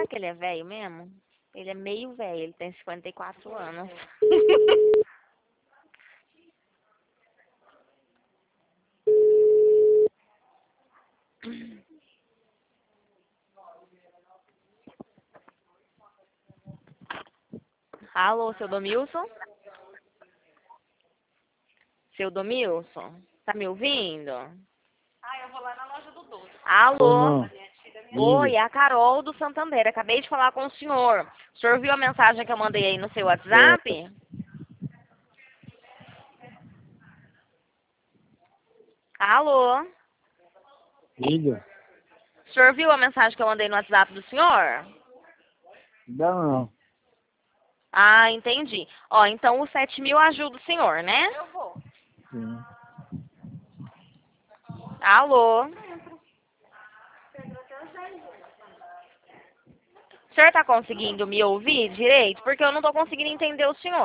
que ele é velho mesmo? Ele é meio velho, ele tem 54 anos. Alô, seu Domilson? Seu Domilson? Tá me ouvindo? Ah, eu vou lá na loja do Doce. Alô? Não. Oi, é a Carol do Santander. Acabei de falar com o senhor. O senhor viu a mensagem que eu mandei aí no seu WhatsApp? Alô? Liga. O senhor viu a mensagem que eu mandei no WhatsApp do senhor? Não. Ah, entendi. Ó, então os 7.000 ajuda o senhor, né? Eu vou. Sim. Alô? O senhor tá conseguindo me ouvir direito? Porque eu não tô conseguindo entender o senhor.